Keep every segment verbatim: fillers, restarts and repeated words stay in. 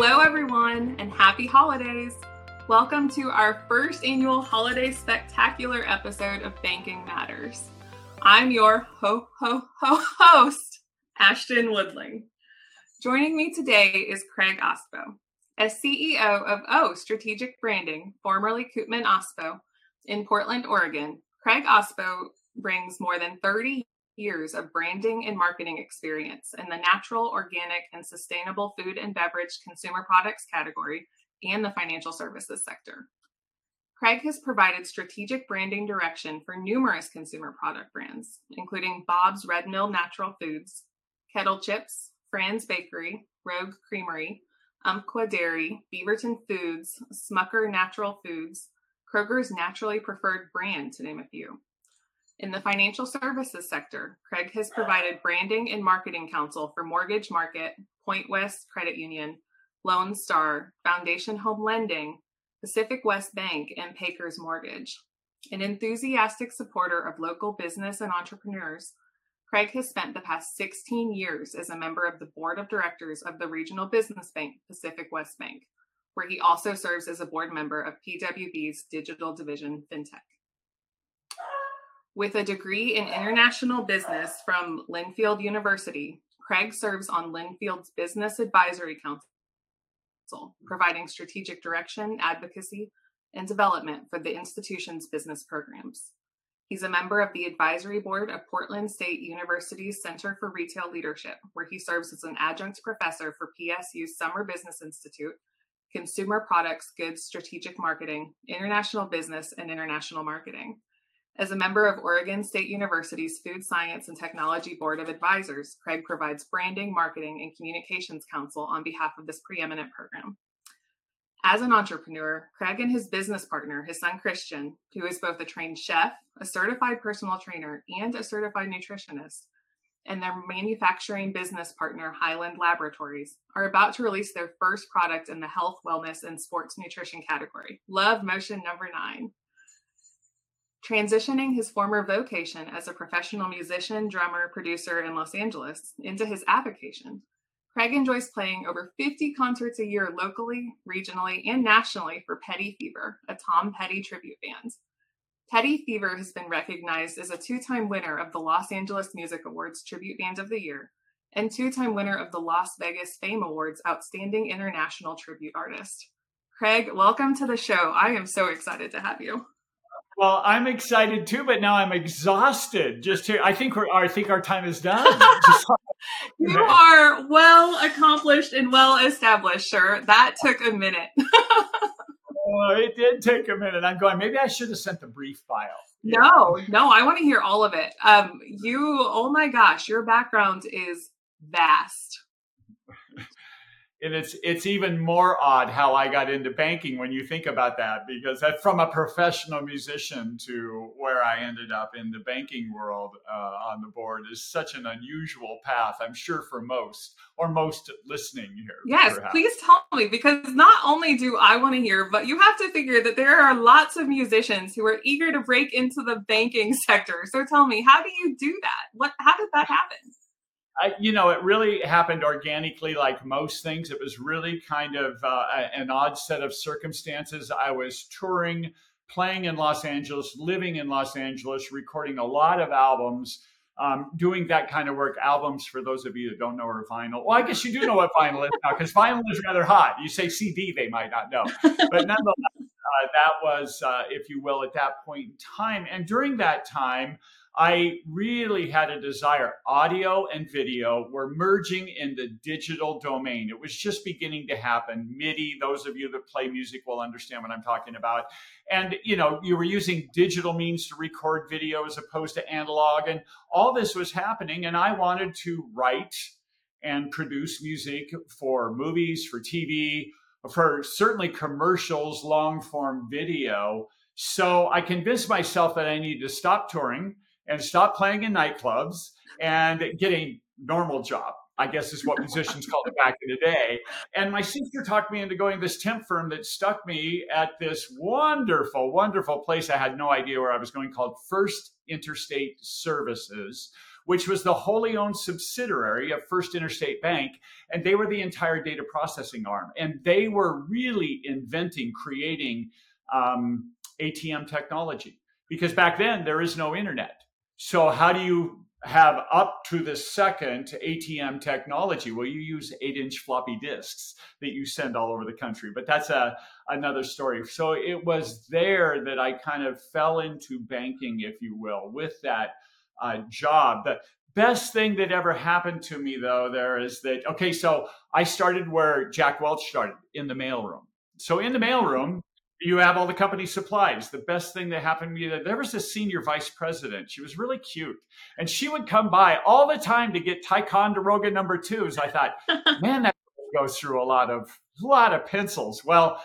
Hello, everyone, and happy holidays. Welcome to our first annual holiday spectacular episode of Banking Matters. I'm your ho, ho, ho host, Ashton Woodling. Joining me today is Craig Ospo. As C E O of O Strategic Branding, formerly Koopman Ospo, in Portland, Oregon, Craig Ospo brings more than thirty years of branding and marketing experience in the natural, organic, and sustainable food and beverage consumer products category and the financial services sector. Craig has provided strategic branding direction for numerous consumer product brands, including Bob's Red Mill Natural Foods, Kettle Chips, Fran's Bakery, Rogue Creamery, Umpqua Dairy, Beaverton Foods, Smucker Natural Foods, Kroger's Naturally Preferred brand, to name a few. In the financial services sector, Craig has provided branding and marketing counsel for Mortgage Market, Point West Credit Union, Lone Star, Foundation Home Lending, Pacific West Bank, and Pacers Mortgage. An enthusiastic supporter of local business and entrepreneurs, Craig has spent the past sixteen years as a member of the board of directors of the regional business bank, Pacific West Bank, where he also serves as a board member of P W B's digital division, FinTech. With a degree in international business from Linfield University, Craig serves on Linfield's Business Advisory Council, providing strategic direction, advocacy, and development for the institution's business programs. He's a member of the advisory board of Portland State University's Center for Retail Leadership, where he serves as an adjunct professor for P S U's Summer Business Institute, Consumer Products, Goods, Strategic Marketing, International Business, and International Marketing. As a member of Oregon State University's Food Science and Technology Board of Advisors, Craig provides branding, marketing, and communications counsel on behalf of this preeminent program. As an entrepreneur, Craig and his business partner, his son Christian, who is both a trained chef, a certified personal trainer, and a certified nutritionist, and their manufacturing business partner, Highland Laboratories, are about to release their first product in the health, wellness, and sports nutrition category, Love Motion Number Nine. Transitioning his former vocation as a professional musician, drummer, producer in Los Angeles into his avocation, Craig enjoys playing over fifty concerts a year locally, regionally, and nationally for Petty Fever, a Tom Petty tribute band. Petty Fever has been recognized as a two-time winner of the Los Angeles Music Awards Tribute Band of the Year and two-time winner of the Las Vegas Fame Awards Outstanding International Tribute Artist. Craig, welcome to the show. I am so excited to have you. Well, I'm excited too, but now I'm exhausted. Just to, I think we're, I think our time is done. You are well accomplished and well established, sir. That took a minute. Oh, it did take a minute. I'm going, maybe I should have sent the brief file. No, no, I want to hear all of it. Um, you, oh my gosh, your background is vast. And it's it's even more odd how I got into banking when you think about that, because that from a professional musician to where I ended up in the banking world uh, on the board is such an unusual path, I'm sure, for most or most listening here. Yes, perhaps. Please tell me, because not only do I want to hear, but you have to figure that there are lots of musicians who are eager to break into the banking sector. So tell me, how do you do that? What? How did that happen? I, you know, it really happened organically, like most things. It was really kind of uh, an odd set of circumstances. I was touring, playing in Los Angeles, living in Los Angeles, recording a lot of albums, um, doing that kind of work. Albums, for those of you that don't know, are vinyl. Well, I guess you do know what vinyl is now, because vinyl is rather hot. You say C D, they might not know. But nonetheless, uh, that was, uh, if you will, at that point in time. And during that time, I really had a desire. Audio and video were merging in the digital domain. It was just beginning to happen. MIDI, those of you that play music will understand what I'm talking about. And, you know, you were using digital means to record video as opposed to analog. And all this was happening. And I wanted to write and produce music for movies, for T V, for certainly commercials, long form video. So I convinced myself that I needed to stop touring and stop playing in nightclubs and get a normal job. I guess is what musicians called it back in the day. And my sister talked me into going to this temp firm that stuck me at this wonderful, wonderful place. I had no idea where I was going, called First Interstate Services, which was the wholly owned subsidiary of First Interstate Bank. And they were the entire data processing arm. And they were really inventing, creating um, A T M technology. Because back then there is no internet. So how do you have up to the second A T M technology? Well, you use eight inch floppy disks that you send all over the country, but that's a, another story. So it was there that I kind of fell into banking, if you will, with that uh, job. The best thing that ever happened to me, though, there is that, okay, so I started where Jack Welch started, in the mailroom. So in the mailroom, you have all the company supplies. The best thing that happened to me, that there was a senior vice president. She was really cute. And she would come by all the time to get Ticonderoga number twos. I thought, man, that goes through a lot of, a lot of pencils. Well,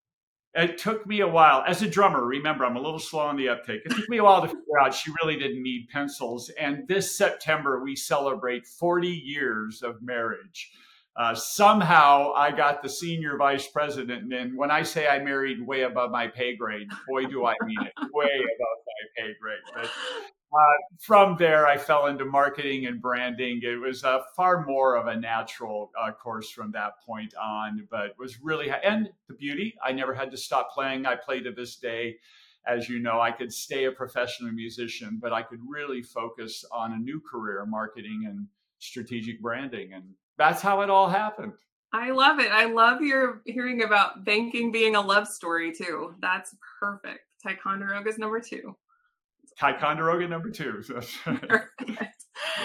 it took me a while. As a drummer, remember, I'm a little slow on the uptake. It took me a while to figure out she really didn't need pencils. And this September, we celebrate forty years of marriage. Uh, somehow I got the senior vice president. And when I say I married way above my pay grade, boy, do I mean it, way above my pay grade. But uh, from there, I fell into marketing and branding. It was uh, far more of a natural uh, course from that point on, but it was really, and the beauty, I never had to stop playing. I play to this day. As you know, I could stay a professional musician, but I could really focus on a new career, marketing and strategic branding. And that's how it all happened. I love it. I love your hearing about banking being a love story too. That's perfect. Ticonderoga's number two. Ticonderoga number two. Perfect.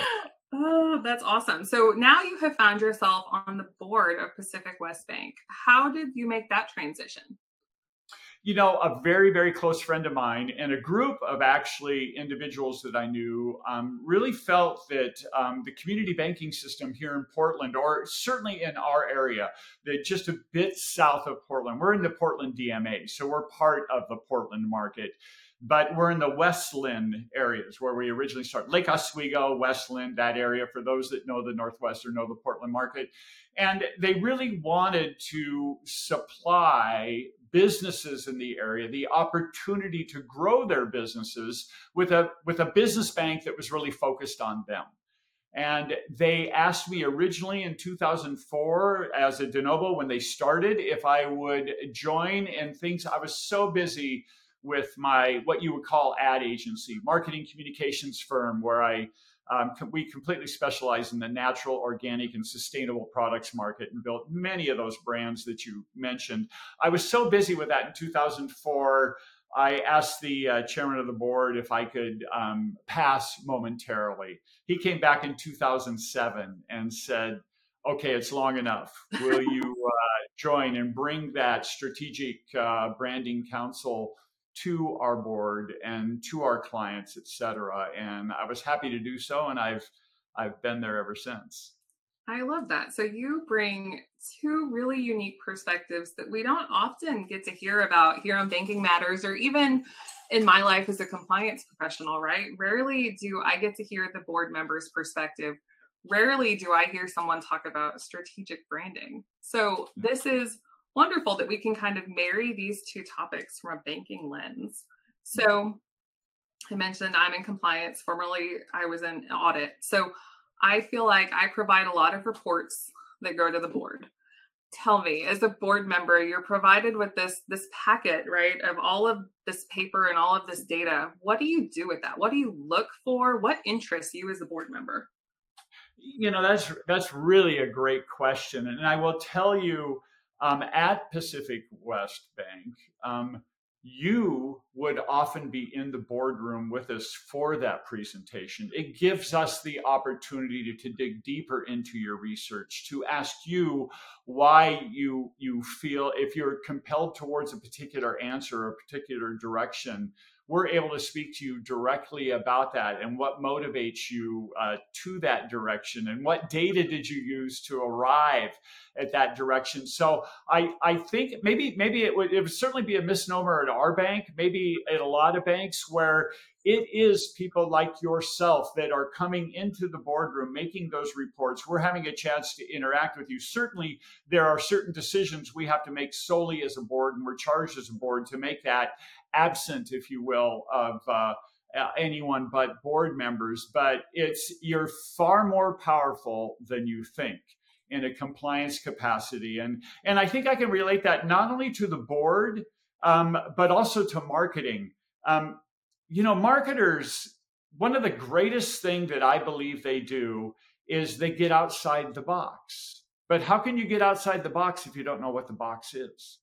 Oh, that's awesome. So now you have found yourself on the board of Pacific West Bank. How did you make that transition? You know, a very, very close friend of mine and a group of actually individuals that I knew um, really felt that um, the community banking system here in Portland, or certainly in our area, that just a bit south of Portland, we're in the Portland D M A, so we're part of the Portland market, but we're in the Westland areas where we originally started. Lake Oswego, Westland, that area, for those that know the Northwest or know the Portland market. And they really wanted to supply businesses in the area the opportunity to grow their businesses with a with a business bank that was really focused on them. And they asked me originally in two thousand four as a de novo when they started if I would join, and things, I was so busy with my what you would call ad agency, marketing communications firm, where I Um, we completely specialize in the natural, organic, and sustainable products market and built many of those brands that you mentioned. I was so busy with that in two thousand four, I asked the uh, chairman of the board if I could um, pass momentarily. He came back in two thousand seven and said, okay, it's long enough. Will you uh, join and bring that strategic uh, branding council to our board and to our clients, et cetera. And I was happy to do so. And I've, I've been there ever since. I love that. So you bring two really unique perspectives that we don't often get to hear about here on Banking Matters, or even in my life as a compliance professional, right? Rarely do I get to hear the board member's perspective. Rarely do I hear someone talk about strategic branding. So this is wonderful that we can kind of marry these two topics from a banking lens. So I mentioned I'm in compliance. Formerly, I was in audit. So I feel like I provide a lot of reports that go to the board. Tell me, as a board member, you're provided with this, this packet, right, of all of this paper and all of this data. What do you do with that? What do you look for? What interests you as a board member? You know, that's that's really a great question. And I will tell you, Um, at Pacific West Bank, um, you would often be in the boardroom with us for that presentation. It gives us the opportunity to, to dig deeper into your research, to ask you why you, you feel, if you're compelled towards a particular answer or a particular direction, we're able to speak to you directly about that and what motivates you uh, to that direction and what data did you use to arrive at that direction. So I, I think maybe maybe it would, it would certainly be a misnomer at our bank, maybe at a lot of banks, where it is people like yourself that are coming into the boardroom, making those reports. We're having a chance to interact with you. Certainly, there are certain decisions we have to make solely as a board, and we're charged as a board to make that, absent, if you will, of uh, uh, anyone but board members. But it's you're far more powerful than you think in a compliance capacity. And, and I think I can relate that not only to the board, um, but also to marketing. Um, you know, marketers, one of the greatest thing that I believe they do is they get outside the box. But how can you get outside the box if you don't know what the box is?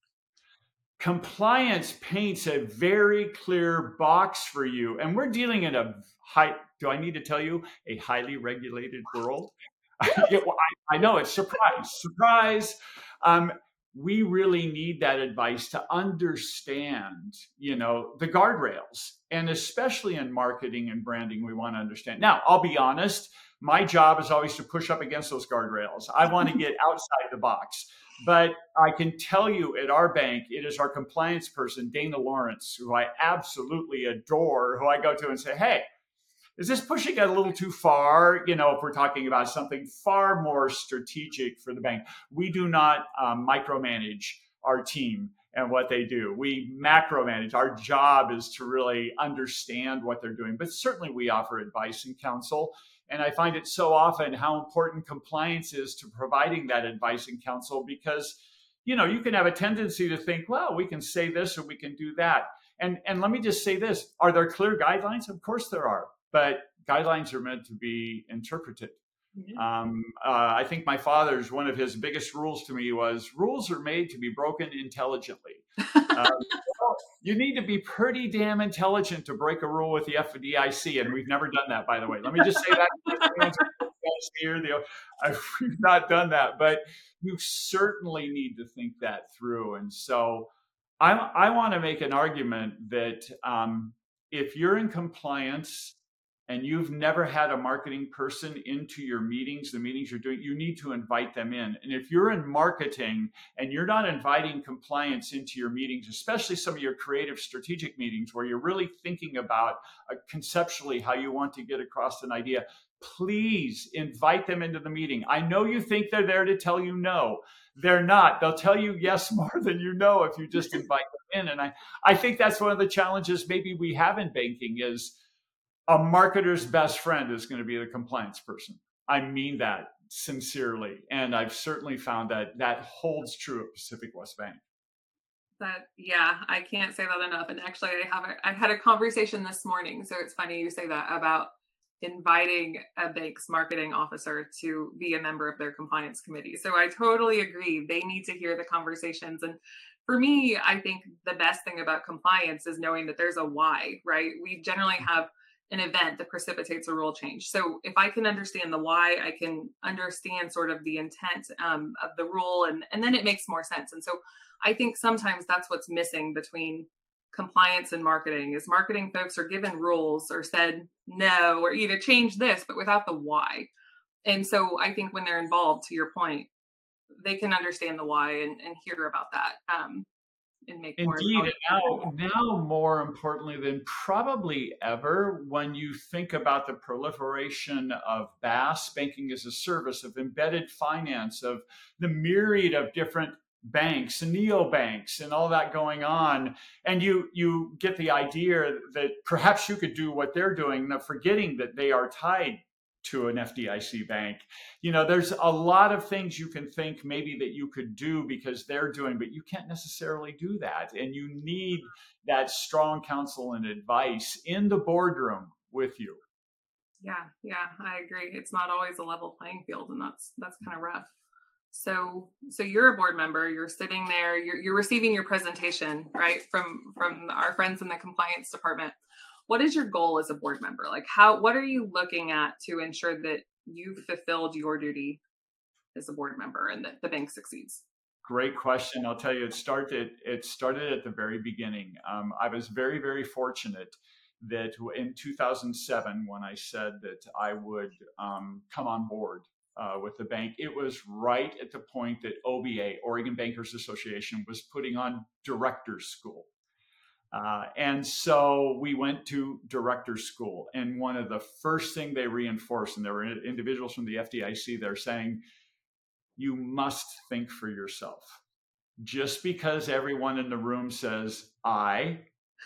Compliance paints a very clear box for you. And we're dealing in a high, do I need to tell you, a highly regulated world? It, I, I know it's surprise, surprise. Um, we really need that advice to understand, you know, the guardrails, and especially in marketing and branding, we want to understand. Now, I'll be honest, my job is always to push up against those guardrails. I want to get outside the box, but I can tell you at our bank, it is our compliance person, Dana Lawrence, who I absolutely adore, who I go to and say, hey, is this pushing it a little too far? You know, if we're talking about something far more strategic for the bank, we do not um, micromanage our team and what they do. We macro manage. Our job is to really understand what they're doing, but certainly we offer advice and counsel. And I find it so often how important compliance is to providing that advice and counsel, because, you know, you can have a tendency to think, well, we can say this or we can do that. And, and let me just say this, are there clear guidelines? Of course there are. But guidelines are meant to be interpreted. Yeah. Um, uh, I think my father's, one of his biggest rules to me was, rules are made to be broken intelligently. um, well, you need to be pretty damn intelligent to break a rule with the F D I C, and we've never done that, by the way. Let me just say that. Here, the, I've, we've not done that, but you certainly need to think that through. And so I, I want to make an argument that um, if you're in compliance, and you've never had a marketing person into your meetings, the meetings you're doing, you need to invite them in. And if you're in marketing and you're not inviting compliance into your meetings, especially some of your creative strategic meetings where you're really thinking about uh, conceptually how you want to get across an idea, please invite them into the meeting. I know you think they're there to tell you no. They're not. They'll tell you yes more than you know if you just invite them in. And I, I think that's one of the challenges maybe we have in banking is, a marketer's best friend is going to be the compliance person. I mean that sincerely. And I've certainly found that that holds true at Pacific West Bank. That, yeah, I can't say that enough. And actually, I have a, I had a conversation this morning. So it's funny you say that about inviting a bank's marketing officer to be a member of their compliance committee. So I totally agree. They need to hear the conversations. And for me, I think the best thing about compliance is knowing that there's a why, right? We generally have an event that precipitates a rule change. So if I can understand the why, I can understand sort of the intent um, of the rule, and, and then it makes more sense. And so I think sometimes that's what's missing between compliance and marketing is marketing folks are given rules or said no, or either change this, but without the why. And so I think when they're involved, to your point, they can understand the why and, and hear about that. Um, And make more Indeed. Now, now, more importantly than probably ever, when you think about the proliferation of B A S, banking as a service, of embedded finance, of the myriad of different banks and neobanks and all that going on, and you you get the idea that perhaps you could do what they're doing, forgetting that they are tied to an F D I C bank. You know, there's a lot of things you can think maybe that you could do because they're doing, but you can't necessarily do that. And you need that strong counsel and advice in the boardroom with you. Yeah, yeah, I agree. It's not always a level playing field, and that's that's kind of rough. So, so you're a board member. You're sitting there. You're you're receiving your presentation, right, from from our friends in the compliance department. What is your goal as a board member? Like, how? What are you looking at to ensure that you've fulfilled your duty as a board member and that the bank succeeds? Great question. I'll tell you, it started. It started at the very beginning. Um, I was very, very fortunate that in two thousand seven, when I said that I would um, come on board uh, with the bank, it was right at the point that O B A, Oregon Bankers Association, was putting on Directors School. Uh, and so we went to director school. And one of the first thing they reinforced, and there were individuals from the F D I C there saying, you must think for yourself. Just because everyone in the room says I,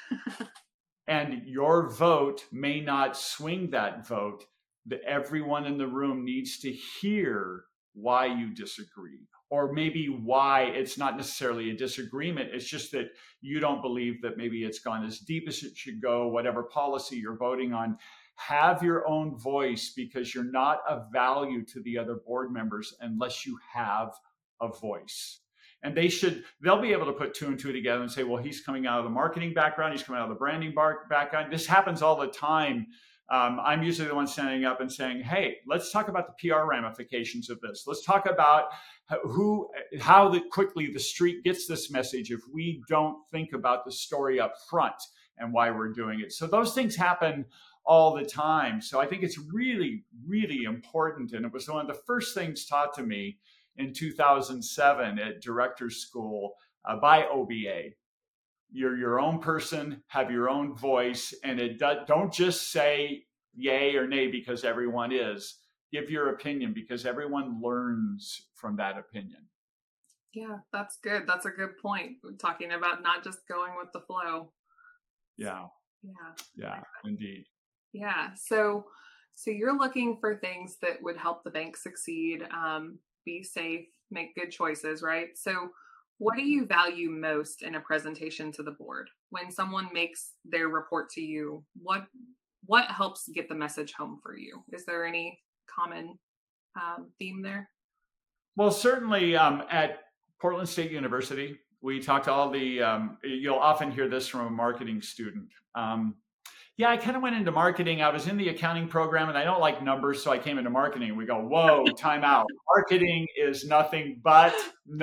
and your vote may not swing that vote, that everyone in the room needs to hear why you disagree, or maybe why it's not necessarily a disagreement. It's just that you don't believe that maybe it's gone as deep as it should go, whatever policy you're voting on. Have your own voice, because you're not of value to the other board members unless you have a voice. And they should, they'll be able to put two and two together and say, well, he's coming out of the marketing background, he's coming out of the branding bar- background. This happens all the time. Um, I'm usually the one standing up and saying, hey, let's talk about the P R ramifications of this. Let's talk about who, how the, quickly the street gets this message if we don't think about the story up front and why we're doing it. So those things happen all the time. So I think it's really, really important. And it was one of the first things taught to me in two thousand seven at director's school uh, by O B A. You're your own person, have your own voice, and it do, don't just say yay or nay because everyone is. Give your opinion, because everyone learns from that opinion. Yeah, that's good. That's a good point. We're talking about not just going with the flow. Yeah. Yeah. Yeah, indeed. Yeah. So, so you're looking for things that would help the bank succeed, um, be safe, make good choices, right? So what do you value most in a presentation to the board? When someone makes their report to you, what what helps get the message home for you? Is there any common um, theme there? Well, certainly um, at Portland State University, we talk to all the, um, you'll often hear this from a marketing student. Um, yeah, I kind of went into marketing. I was in the accounting program and I don't like numbers, so I came into marketing. We go, whoa, time out. Marketing is nothing but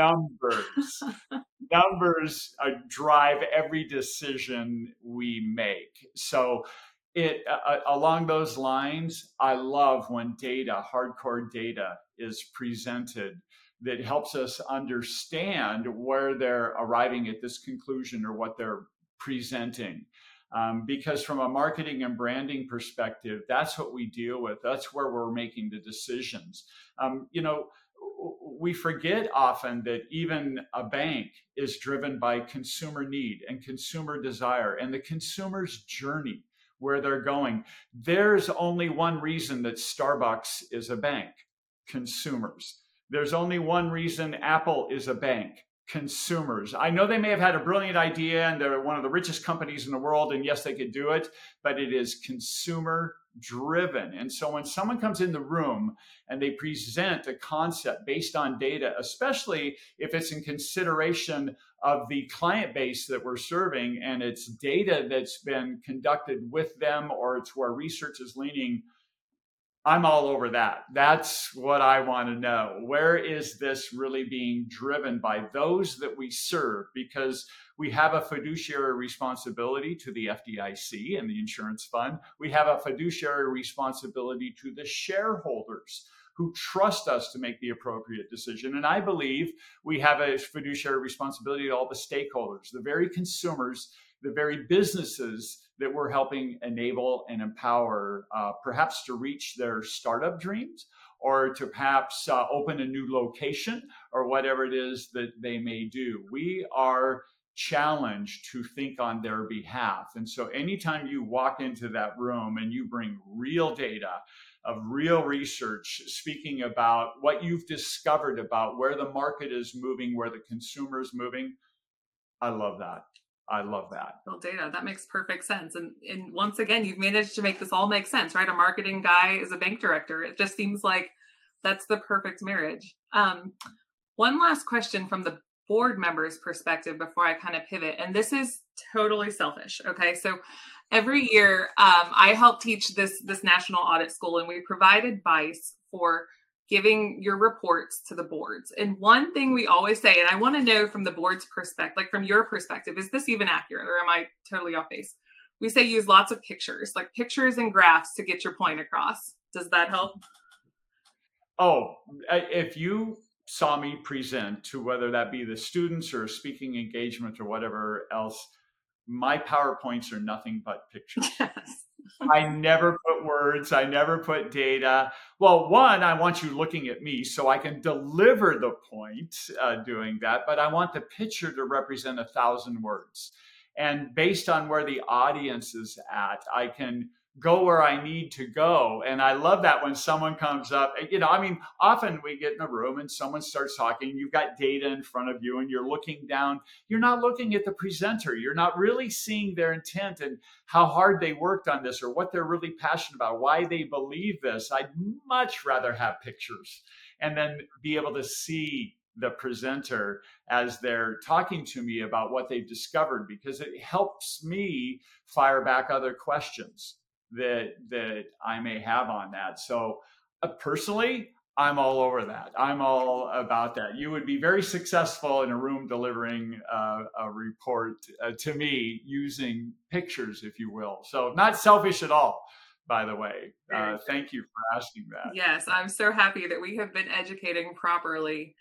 numbers. Numbers uh, drive every decision we make. So it uh, along those lines, I love when data, hardcore data, is presented that helps us understand where they're arriving at this conclusion or what they're presenting. Um, because from a marketing and branding perspective, that's what we deal with. That's where we're making the decisions. Um, you know, we forget often that even a bank is driven by consumer need and consumer desire and the consumer's journey, where they're going. There's only one reason that Starbucks is a bank: consumers. There's only one reason Apple is a bank: consumers. I know they may have had a brilliant idea and they're one of the richest companies in the world, and yes, they could do it, but it is consumer driven. And so when someone comes in the room and they present a concept based on data, especially if it's in consideration of the client base that we're serving and it's data that's been conducted with them, or it's where research is leaning, I'm all over that. That's what I want to know. Where is this really being driven by those that we serve? Because we have a fiduciary responsibility to the F D I C and the insurance fund. We have a fiduciary responsibility to the shareholders who trust us to make the appropriate decision. And I believe we have a fiduciary responsibility to all the stakeholders, the very consumers, the very businesses that we're helping enable and empower, uh, perhaps to reach their startup dreams, or to perhaps uh, open a new location, or whatever it is that they may do. We are challenged to think on their behalf. And so anytime you walk into that room and you bring real data of real research speaking about what you've discovered about where the market is moving, where the consumer is moving, I love that. I love that. Well, data, that makes perfect sense. And and once again, you've managed to make this all make sense, right? A marketing guy is a bank director. It just seems like that's the perfect marriage. Um, one last question from the board members' perspective before I kind of pivot. And this is totally selfish. Okay. So every year um, I help teach this, this national audit school, and we provide advice for giving your reports to the boards. And one thing we always say, and I want to know from the board's perspective, like from your perspective, is this even accurate, or am I totally off base? We say use lots of pictures, like pictures and graphs to get your point across. Does that help? Oh, if you saw me present to, whether that be the students or speaking engagement or whatever else, my PowerPoints are nothing but pictures. Yes. I never put words. I never put data. Well, one, I want you looking at me so I can deliver the point uh, doing that, but I want the picture to represent a thousand words. And based on where the audience is at, I can go where I need to go. And I love that when someone comes up, you know, I mean, often we get in a room and someone starts talking, you've got data in front of you and you're looking down. You're not looking at the presenter. You're not really seeing their intent and how hard they worked on this or what they're really passionate about, why they believe this. I'd much rather have pictures and then be able to see the presenter as they're talking to me about what they've discovered, because it helps me fire back other questions that that I may have on that. So uh, personally, I'm all over that. I'm all about that. You would be very successful in a room delivering uh, a report uh, to me using pictures, if you will. So not selfish at all, by the way. Uh, thank you for asking that. Yes, I'm so happy that we have been educating properly.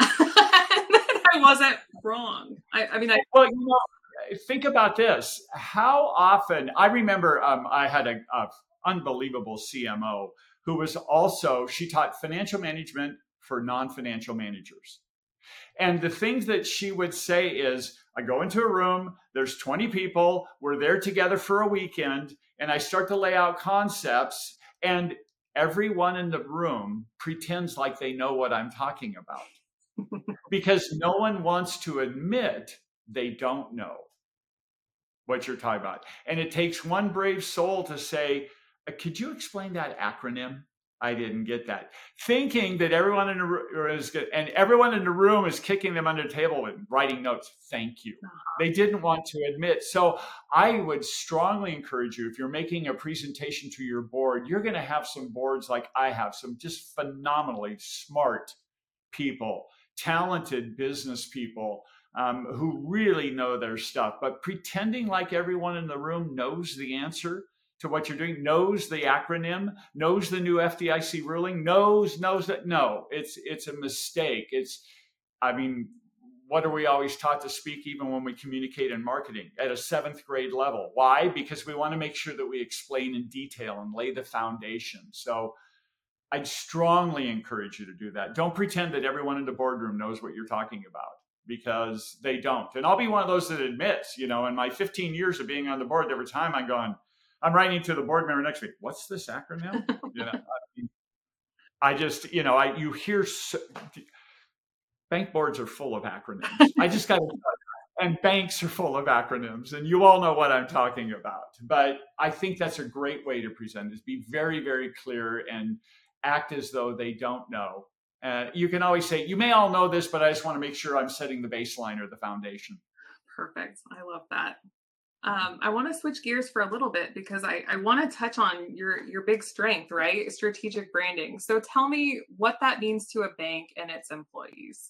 I wasn't wrong. I, I mean, I well, you know, think about this. How often, I remember um, I had an unbelievable C M O who was also, she taught financial management for non-financial managers. And the things that she would say is, I go into a room, there's twenty people, we're there together for a weekend, and I start to lay out concepts, and everyone in the room pretends like they know what I'm talking about. Because no one wants to admit they don't know what you're talking about. And it takes one brave soul to say, could you explain that acronym? I didn't get that. Thinking that everyone in the room is good, and everyone in the room is kicking them under the table and writing notes. Thank you. They didn't want to admit. So I would strongly encourage you, if you're making a presentation to your board, you're going to have some boards like I have, some just phenomenally smart people, talented business people um, who really know their stuff, but pretending like everyone in the room knows the answer to what you're doing, knows the acronym, knows the new F D I C ruling, knows, knows that. No, it's, it's a mistake. It's, I mean, what are we always taught to speak even when we communicate in marketing at a seventh grade level? Why? Because we want to make sure that we explain in detail and lay the foundation. So I'd strongly encourage you to do that. Don't pretend that everyone in the boardroom knows what you're talking about, because they don't. And I'll be one of those that admits, you know, in my fifteen years of being on the board, every time I'm going, I'm writing to the board member next week, what's this acronym? You know, I, mean, I just, you know, I you hear so, bank boards are full of acronyms. I just got to, and banks are full of acronyms, and you all know what I'm talking about. But I think that's a great way to present, is be very, very clear and act as though they don't know. Uh, you can always say, you may all know this, but I just want to make sure I'm setting the baseline or the foundation. Perfect. I love that. Um, I want to switch gears for a little bit, because I, I want to touch on your, your big strength, right? Strategic branding. So tell me what that means to a bank and its employees.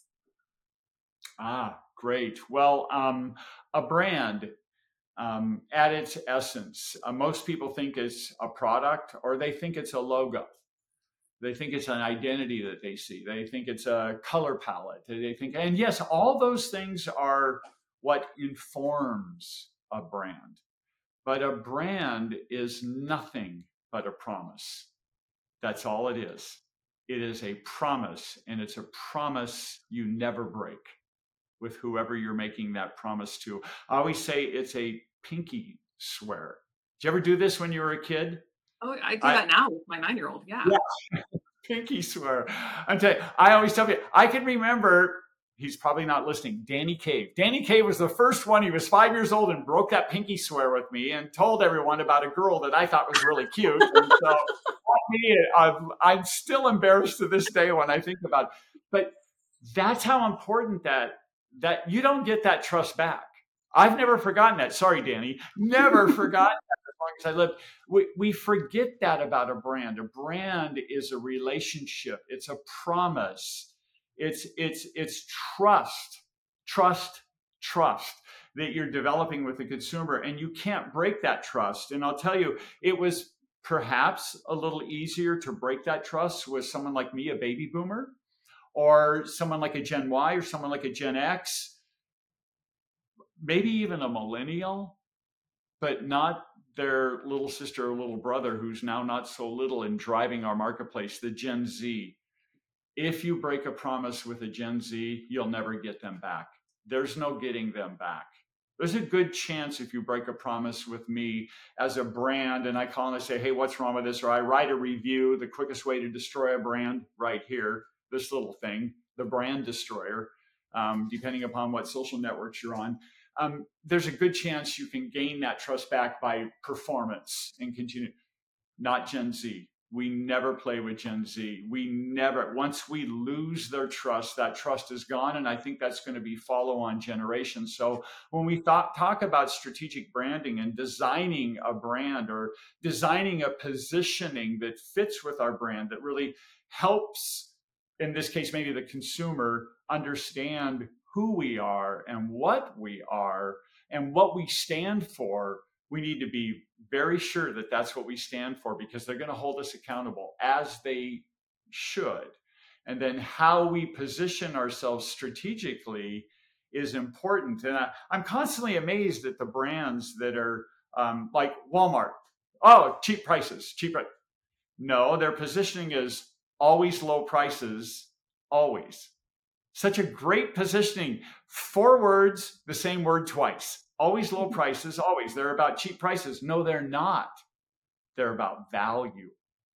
Ah, great. Well, um, a brand, um, at its essence, uh, most people think it's a product, or they think it's a logo. They think it's an identity that they see. They think it's a color palette. They think, and yes, all those things are what informs a brand. But a brand is nothing but a promise. That's all it is. It is a promise, and it's a promise you never break with whoever you're making that promise to. I always say it's a pinky swear. Did you ever do this when you were a kid? Oh, I do that I, now with my nine-year-old. Yeah. yeah. Pinky swear. I'm telling you, I always tell you, I can remember, he's probably not listening, Danny Cave. Danny Cave was the first one. He was five years old and broke that pinky swear with me and told everyone about a girl that I thought was really cute. And so me, I'm, I'm still embarrassed to this day when I think about it. But that's how important that, that you don't get that trust back. I've never forgotten that. Sorry, Danny. Never forgotten that as long as I lived. We, we forget that about a brand. A brand is a relationship. It's a promise. It's, it's, it's trust, trust, trust that you're developing with the consumer. And you can't break that trust. And I'll tell you, it was perhaps a little easier to break that trust with someone like me, a baby boomer, or someone like a Gen Y, or someone like a Gen X, maybe even a millennial. but not their little sister or little brother who's now not so little and driving our marketplace, the Gen Z. If you break a promise with a Gen Z, you'll never get them back. There's no getting them back. There's a good chance if you break a promise with me as a brand and I call and I say, hey, what's wrong with this? Or I write a review, the quickest way to destroy a brand right here, this little thing, the brand destroyer, um, depending upon what social networks you're on. Um, there's a good chance you can gain that trust back by performance and continue. Not Gen Z. We never play with Gen Z. We never, once we lose their trust, that trust is gone. And I think that's going to be follow on generations. So when we thought, talk about strategic branding and designing a brand or designing a positioning that fits with our brand, that really helps, in this case, maybe the consumer understand who we are and what we are and what we stand for, we need to be very sure that that's what we stand for, because they're going to hold us accountable, as they should. And then how we position ourselves strategically is important. And I, I'm constantly amazed at the brands that are um, like Walmart. Oh, cheap prices, cheap. Pri-. No, their positioning is always low prices, always. Such a great positioning. Four words, the same word twice. Always low prices, always. They're about cheap prices. No, they're not. They're about value.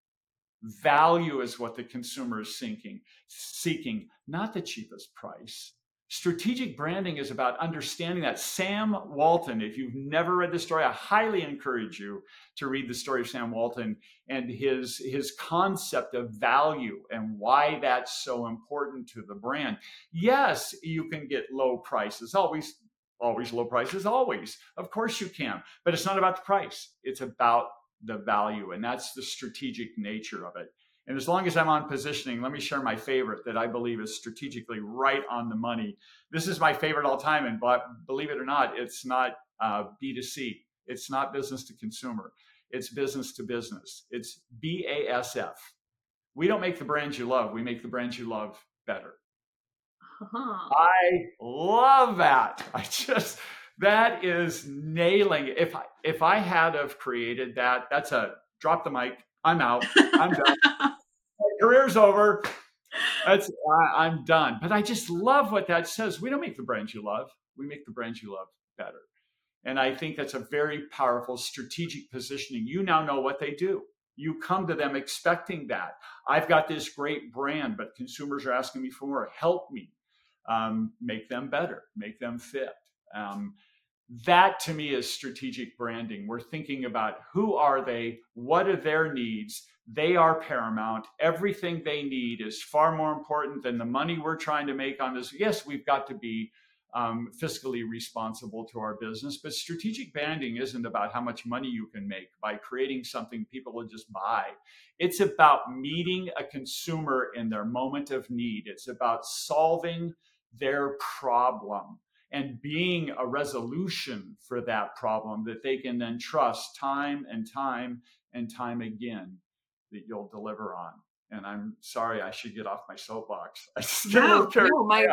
Value is what the consumer is seeking, seeking, not the cheapest price. Strategic branding is about understanding that. Sam Walton, if you've never read the story, I highly encourage you to read the story of Sam Walton and his, his concept of value and why that's so important to the brand. Yes, you can get low prices, always, always low prices, always. Of course you can, but it's not about the price. It's about the value, and that's the strategic nature of it. And as long as I'm on positioning, let me share my favorite that I believe is strategically right on the money. This is my favorite all time. And but believe it or not, it's not uh, B to C. It's not business to consumer. It's business to business. It's B A S F. We don't make the brands you love. We make the brands you love better. Uh-huh. I love that. I just, that is nailing it. If I, if I had have created that, that's a drop the mic. I'm out. I'm done. My career's over. That's I, I'm done. But I just love what that says. We don't make the brands you love. We make the brands you love better. And I think that's a very powerful strategic positioning. You now know what they do. You come to them expecting that. I've got this great brand, but consumers are asking me for more. Help me um, make them better, make them fit. Um, That to me is strategic branding. We're thinking about who are they? What are their needs? They are paramount. Everything they need is far more important than the money we're trying to make on this. Yes, we've got to be um, fiscally responsible to our business, but strategic branding isn't about how much money you can make by creating something people will just buy. It's about meeting a consumer in their moment of need. It's about solving their problem and being a resolution for that problem that they can then trust time and time and time again that you'll deliver on. And I'm sorry, I should get off my soapbox. I just get no, a little carried no, my,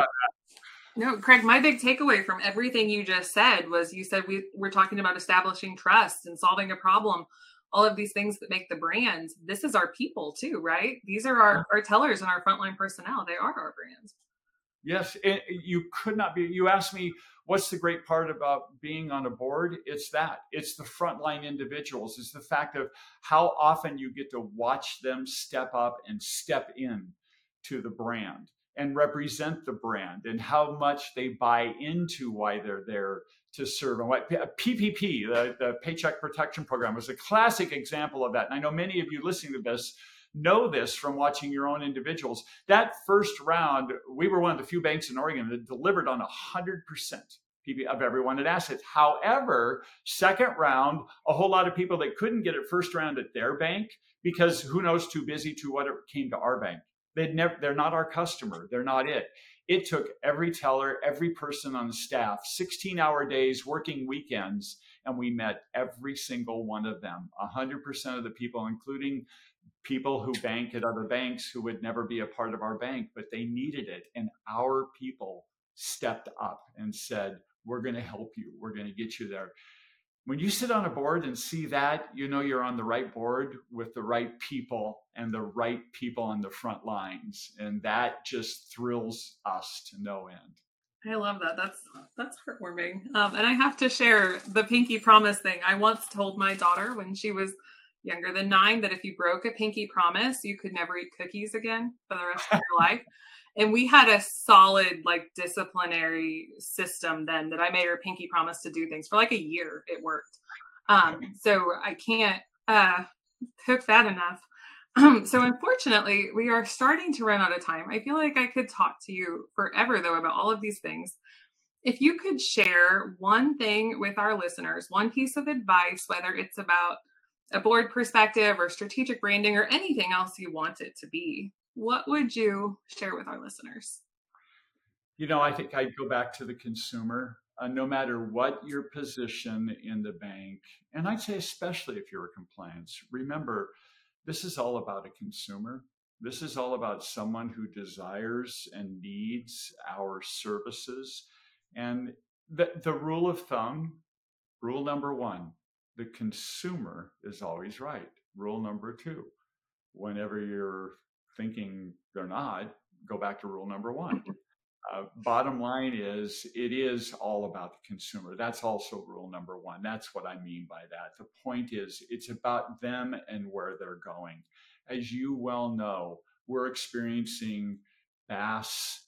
away on no, Craig, my big takeaway from everything you just said was you said we, we're talking about establishing trust and solving a problem, all of these things that make the brands. This is our people too, right? These are our, our tellers and our frontline personnel. They are our brands. Yes, it, you could not be. You asked me, what's the great part about being on a board? It's that. It's the frontline individuals. It's the fact of how often you get to watch them step up and step in to the brand and represent the brand and how much they buy into why they're there to serve. And what P P P, the, the Paycheck Protection Program, was a classic example of that. And I know many of you listening to this know this from watching your own individuals. That first round, we were one of the few banks in Oregon that delivered on one hundred percent of everyone that asked it. However, second round, a whole lot of people that couldn't get it first round at their bank because who knows, too busy to whatever came to our bank. They'd never, they're not our customer. They're not it. It took every teller, every person on the staff, sixteen hour days, working weekends, and we met every single one of them, one hundred percent of the people, including people who bank at other banks who would never be a part of our bank, but they needed it. And our people stepped up and said, we're going to help you. We're going to get you there. when you sit on a board and see that, you know you're on the right board with the right people and the right people on the front lines. And that just thrills us to no end. I love that. That's that's heartwarming. Um, and I have to share the pinky promise thing. I once told my daughter when she was younger than nine that if you broke a pinky promise, you could never eat cookies again for the rest of your life. And we had a solid, like, disciplinary system then that I made her a pinky promise to do things for like a year. It worked. Um, so I can't uh, cook that enough. Um, so unfortunately, we are starting to run out of time. I feel like I could talk to you forever, though, about all of these things. If you could share one thing with our listeners, one piece of advice, whether it's about a board perspective or strategic branding or anything else you want it to be, what would you share with our listeners? You know, I think I'd go back to the consumer. Uh, no matter what your position in the bank, and I'd say especially if you're a compliance, remember, this is all about a consumer. This is all about someone who desires and needs our services. And the, the rule of thumb, rule number one, the consumer is always right. Rule number two, whenever you're thinking they're not, go back to rule number one. Uh, bottom line is, it is all about the consumer. That's also rule number one. That's what I mean by that. The point is, it's about them and where they're going. As you well know, we're experiencing B A S,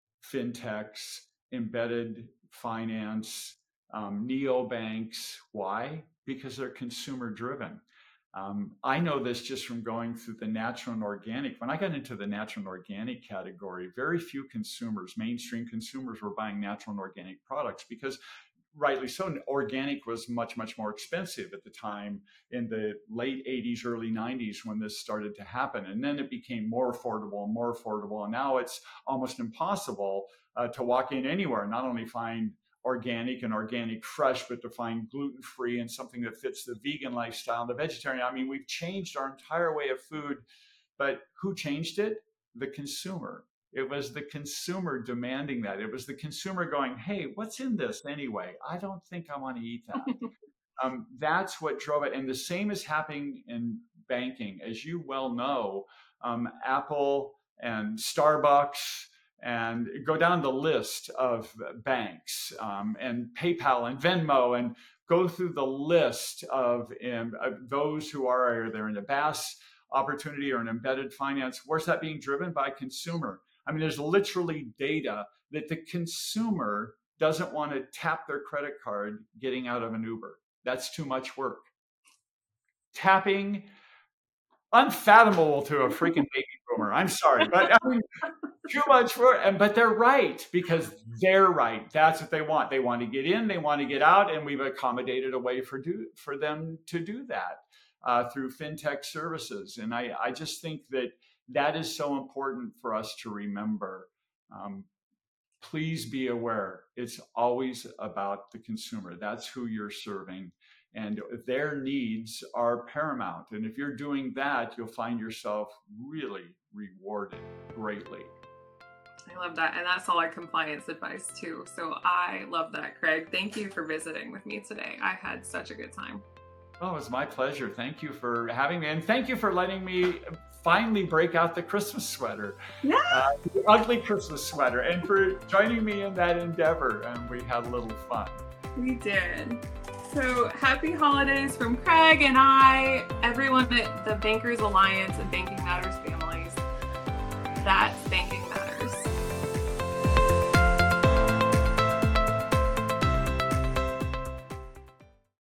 fintechs, embedded finance, um, neobanks. Why? Because they're consumer driven. Um, I know this just from going through the natural and organic. When I got into the natural and organic category, very few consumers, mainstream consumers, were buying natural and organic products because, rightly so, organic was much, much more expensive at the time in the late eighties, early nineties when this started to happen. And then it became more affordable and more affordable. And now it's almost impossible uh, to walk in anywhere and not only find organic and organic fresh, but to find gluten-free and something that fits the vegan lifestyle, the vegetarian. I mean, we've changed our entire way of food, but who changed it? The consumer. It was the consumer demanding that. It was the consumer going, hey, what's in this anyway? I don't think I want to eat that. um, that's what drove it. And the same is happening in banking. As you well know, um, Apple and Starbucks, and go down the list of banks um, and PayPal and Venmo, and go through the list of, um, of those who are either in a B A S opportunity or an embedded finance. Where's that being driven? By consumer. I mean, there's literally data that the consumer doesn't want to tap their credit card getting out of an Uber. That's too much work. Tapping, unfathomable to a freaking baby boomer. I'm sorry, but I mean, too much work. And but they're right, because they're right. That's what they want. They want to get in, they want to get out, and we've accommodated a way for do for them to do that uh, through fintech services. And I, I just think that that is so important for us to remember. Um, please be aware, it's always about the consumer. That's who you're serving. And their needs are paramount. And if you're doing that, you'll find yourself really rewarded greatly. I love that. And that's all our compliance advice too. So I love that, Craig. Thank you for visiting with me today. I had such a good time. Oh, it was my pleasure. Thank you for having me. And thank you for letting me finally break out the Christmas sweater. Yeah. Uh, the ugly Christmas sweater. And for joining me in that endeavor. And we had a little fun. We did. So happy holidays from Craig and I, everyone at the Bankers Alliance and Banking Matters families. That's Banking